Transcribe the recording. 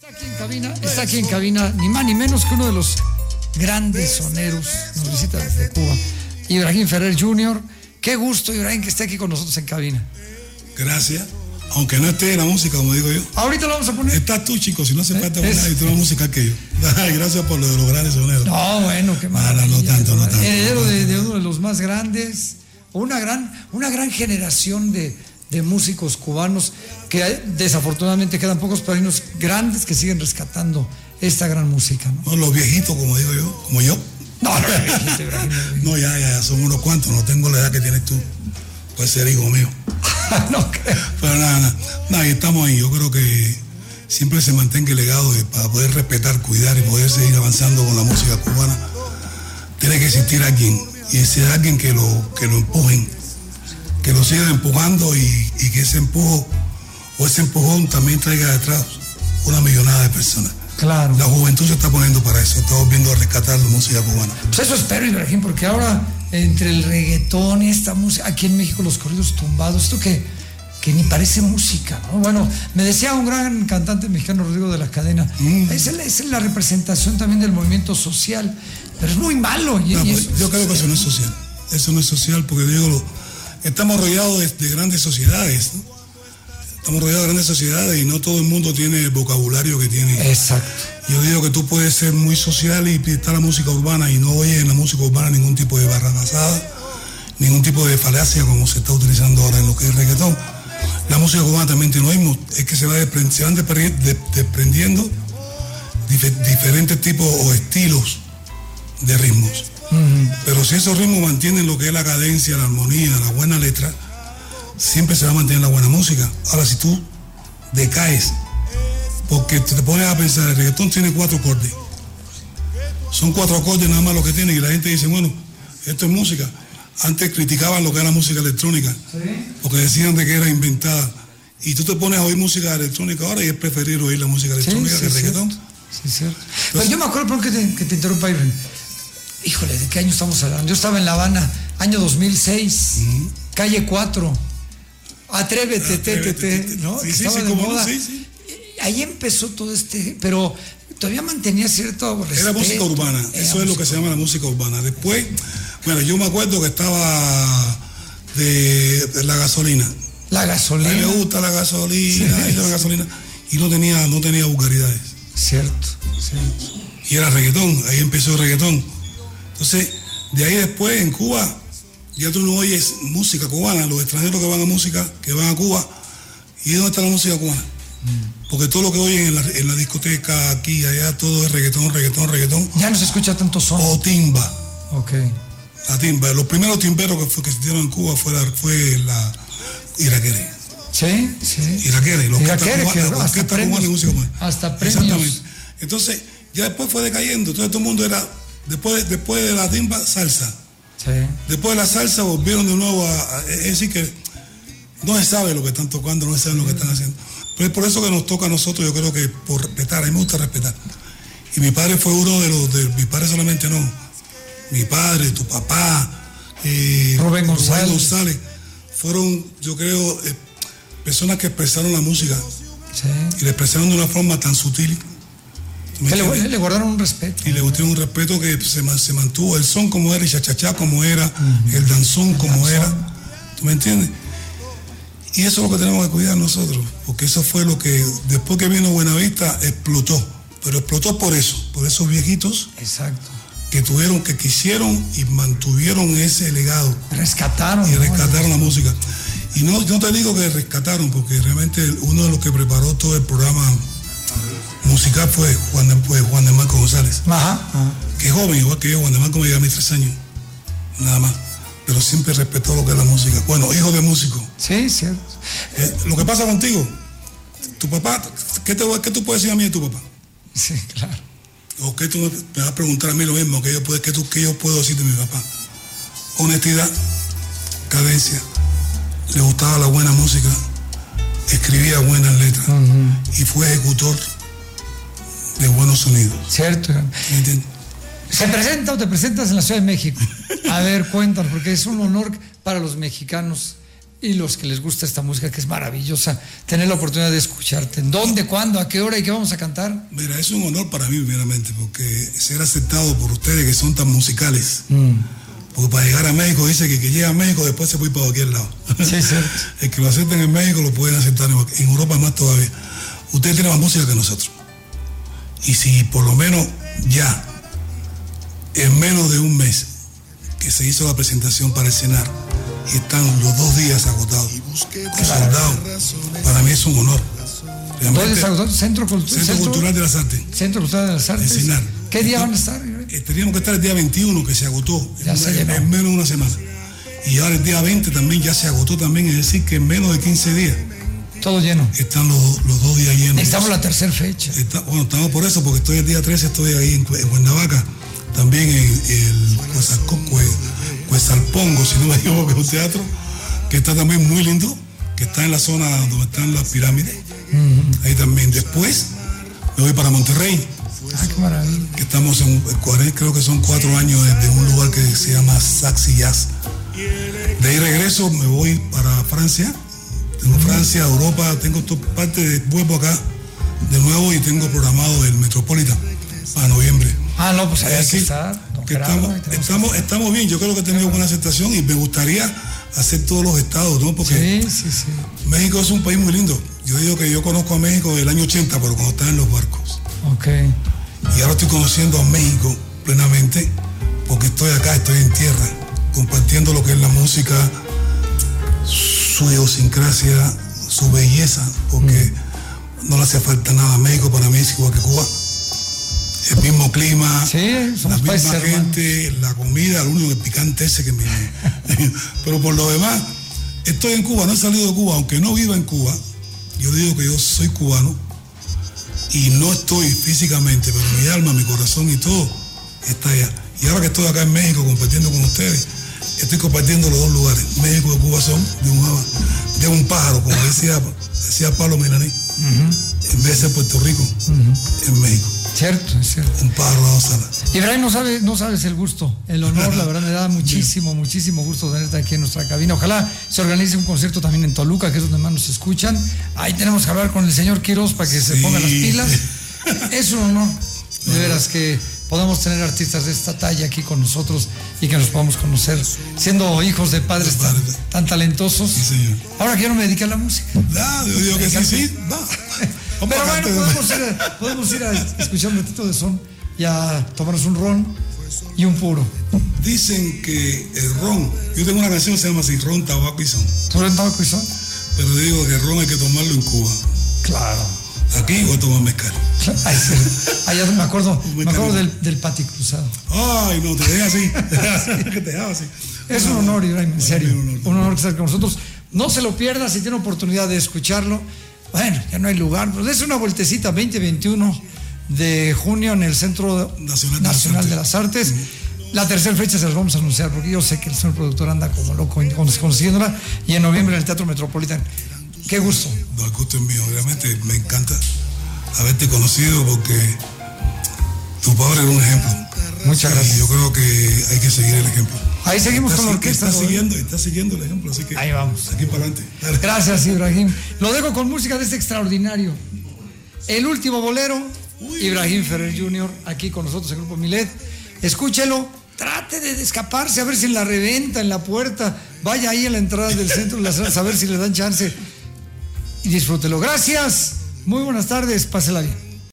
Está aquí en cabina, ni más ni menos que uno de los grandes soneros, nos visita desde Cuba, Ibrahim Ferrer Jr. Qué gusto, Ibrahim, que esté aquí con nosotros en cabina. Gracias, aunque no esté en la música, como digo yo. Ahorita lo vamos a poner. Estás tú, chico, si no hace falta nada, y tú la música que yo. Gracias por lo de los grandes soneros. No, bueno, qué maravilla. No tanto. Heredero de uno de los más grandes, una gran generación de músicos cubanos que desafortunadamente quedan pocos, pero hay unos grandes que siguen rescatando esta gran música, ¿no? No, los viejitos, como digo yo, como yo. No, viejito, Ibrahim. No, ya, son unos cuantos, no tengo la edad que tienes tú. Puede ser hijo mío. No creo. Pero nada, y estamos ahí. Yo creo que siempre se mantenga el legado para poder respetar, cuidar y poder seguir avanzando con la música cubana. Tiene que existir alguien, y ese alguien que lo empujen, que lo sigan empujando y que ese empujo o ese empujón también traiga detrás una millonada de personas. Claro. La juventud se está poniendo para eso, estamos viendo a rescatar la música cubana. Pues eso espero, Ibrahim, porque ahora entre el reggaetón y esta música, aquí en México los corridos tumbados, esto que ni parece música, ¿no? Bueno, me decía un gran cantante mexicano, Rodrigo de la Cadena, esa es la representación también del movimiento social, pero es muy malo. Yo creo que eso no es social, porque digo, estamos rodeados de grandes sociedades, ¿no? Estamos rodeados de grandes sociedades y no todo el mundo tiene el vocabulario que tiene. Exacto. Yo digo que tú puedes ser muy social y está la música urbana y no oyes en la música urbana ningún tipo de barra basada, ningún tipo de falacia como se está utilizando ahora en lo que es el reggaetón. La música cubana también tiene lo mismo, es que se van desprendiendo diferentes tipos o estilos de ritmos. Pero si esos ritmos mantienen lo que es la cadencia, la armonía, la buena letra, siempre se va a mantener la buena música. Ahora, si tú decaes, porque te pones a pensar, el reggaetón tiene 4 acordes. Son 4 acordes nada más lo que tiene, y la gente dice, bueno, esto es música. Antes criticaban lo que era música electrónica, porque decían de que era inventada. Y tú te pones a oír música electrónica ahora y es preferir oír la música electrónica que el reggaetón. Sí, cierto. Pero yo me acuerdo, perdón que te interrumpa, Irene. Híjole, ¿de qué año estamos hablando? Yo estaba en La Habana, año 2006, calle 4. Atrévete, ¿no? Sí, estaba de moda. Sí. Ahí empezó todo pero todavía mantenía cierto respeto. Era música urbana, eso es lo que se llama la música urbana. Después, bueno, yo me acuerdo que estaba de la gasolina. La gasolina. A mí me gusta la gasolina, y no tenía vulgaridades. Cierto. Y era reggaetón, ahí empezó el reggaetón. Entonces, de ahí después en Cuba, ya tú no oyes música cubana, los extranjeros que van a Cuba, ¿y dónde está la música cubana? Porque todo lo que oyen en la discoteca, aquí, allá, todo es reggaetón. Ya no se escucha tanto son. O timba. Ok. La timba. Los primeros timberos que se dieron en Cuba fue la iraquere. Sí. Iraquere, la orquesta cubana y música cubana. Hasta premios. Exactamente. Entonces, ya después fue decayendo. Entonces todo el mundo era, después de la timba, salsa. Sí. Después de la salsa volvieron de nuevo es decir que no se sabe lo que están tocando, no se sabe lo que están haciendo. Pero es por eso que nos toca a nosotros, yo creo que por respetar, a mí me gusta respetar. Y mi padre fue uno mis padres solamente no, mi padre, tu papá, Rubén González, fueron, yo creo, personas que expresaron la música. Sí. Y la expresaron de una forma tan sutil. Que le guardaron un respeto. Y le gustó un respeto que se mantuvo, el son como era, el chachachá como era, el danzón como era. ¿Tú me entiendes? Y eso es lo que tenemos que cuidar nosotros, porque eso fue lo que, después que vino Buenavista, explotó. Pero explotó por esos viejitos. Exacto. Que quisieron y mantuvieron ese legado. Rescataron. Y rescataron la música. Y no te digo que rescataron, porque realmente uno de los que preparó todo el programa musical fue Juan de Marco González. Ajá. Que es joven, igual que yo. Juan de Marco me lleva a mis 3 años, nada más, pero siempre respetó lo que es la música. Bueno, hijo de músico. Sí, cierto. Lo que pasa contigo, tu papá, ¿qué tú puedes decir a mí de tu papá? Sí, claro. O que tú me vas a preguntar a mí lo mismo, que yo puedo decir de mi papá. Honestidad, cadencia, le gustaba la buena música, escribía buenas letras y fue ejecutor de buenos sonidos. Cierto. ¿Me entiendes? ¿Se presenta o te presentas en la Ciudad de México? A ver, cuéntanos, porque es un honor para los mexicanos y los que les gusta esta música que es maravillosa, tener la oportunidad de escucharte. ¿En dónde, cuándo, a qué hora y qué vamos a cantar? Mira, es un honor para mí primeramente, porque ser aceptado por ustedes que son tan musicales. Porque para llegar a México, dice que llega a México después se puede ir para cualquier lado. Sí, cierto. El que lo acepten en México lo pueden aceptar en Europa más todavía. Ustedes tienen más música que nosotros. Y si por lo menos ya, en menos de un mes, que se hizo la presentación para el CENAR, y están los 2 días agotados, soldados, para mí es un honor. Centro Cultural de las Artes. Centro Cultural de las Artes. El CENAR. ¿Qué día van a estar? Teníamos que estar el día 21, que se agotó, en menos de una semana. Y ahora el día 20 también ya se agotó también, es decir, que en menos de 15 días. Todo lleno. Están los 2 días llenos. Estamos la tercera fecha. Estamos por eso, porque estoy el día 13, estoy ahí en Cuernavaca, también en el Cuesalpongo, si no me equivoco, que es un teatro que está también muy lindo, que está en la zona donde están las pirámides. Ahí también. Después me voy para Monterrey. Qué maravilla. Que estamos creo que son 4 años de un lugar que se llama Saxy Jazz. De ahí regreso, me voy para Francia. Tengo Francia, Europa, tengo parte de vuelvo acá de nuevo y tengo programado el Metropolitan para noviembre. No, pues hay que estar. Estamos bien, yo creo que he tenido buena aceptación y me gustaría hacer todos los estados, ¿no? Porque sí. México es un país muy lindo. Yo digo que yo conozco a México del año 80, pero cuando estaba en los barcos. Okay. Y ahora estoy conociendo a México plenamente porque estoy acá, estoy en tierra, compartiendo lo que es la música, su idiosincrasia, su belleza, porque no le hace falta nada. México para mí es igual que Cuba. El mismo clima, la misma gente, la comida, lo único que picante ese que me... Pero por lo demás, estoy en Cuba, no he salido de Cuba, aunque no viva en Cuba. Yo digo que yo soy cubano y no estoy físicamente, pero mi alma, mi corazón y todo está allá. Y ahora que estoy acá en México compartiendo con ustedes, estoy compartiendo los 2 lugares. México y Cuba son de un pájaro, como decía Pablo Milanés, en vez de ser Puerto Rico, en México. Cierto, es cierto. Un pájaro a 2 alas. Ibrahim, no sabes el gusto, el honor, la verdad me da muchísimo gusto tenerte aquí en nuestra cabina. Ojalá se organice un concierto también en Toluca, que es donde más nos escuchan. Ahí tenemos que hablar con el señor Quiroz para que se ponga las pilas. Es un honor, de veras, que podamos tener artistas de esta talla aquí con nosotros y que nos podamos conocer, siendo hijos de padres tan talentosos. Sí, señor. Ahora que yo no me dediqué a la música. Yo digo que sí. Pero bueno, podemos ir a escuchar un ratito de son y a tomarnos un ron y un puro. Dicen que el ron, yo tengo una canción que se llama así, ron, tabaco y son. ¿Ron, tabaco y son? Pero digo que el ron hay que tomarlo en Cuba. Claro. Aquí voy a tomar mezcal. Ya me acuerdo del Pati Cruzado. Ay, no, te dejas así. Que te dejas así. Es un honor, Ibrahim, en serio. Un honor que estar con nosotros. No se lo pierda si tiene oportunidad de escucharlo. Bueno, ya no hay lugar, pero dése una vueltecita 20-21 de junio en el Centro Nacional de las Artes. La tercera fecha se las vamos a anunciar porque yo sé que el señor productor anda como loco consiguiéndola, y en noviembre en el Teatro Metropolitan. Qué gusto. No, el gusto es mío, obviamente me encanta haberte conocido porque tu padre era un ejemplo. Muchas gracias. Y yo creo que hay que seguir el ejemplo. Ahí seguimos con la orquesta. Está siguiendo el ejemplo, así que ahí vamos. Aquí para adelante. Gracias, Ibrahim. Lo dejo con música de este extraordinario. El último bolero, Ibrahim Ferrer Jr., aquí con nosotros en Grupo Milet. Escúchelo, trate de escaparse, a ver si en la reventa, en la puerta, vaya ahí a la entrada del Centro de las Artes, a ver si le dan chance. Y disfrútelo. Gracias, muy buenas tardes, pásela bien.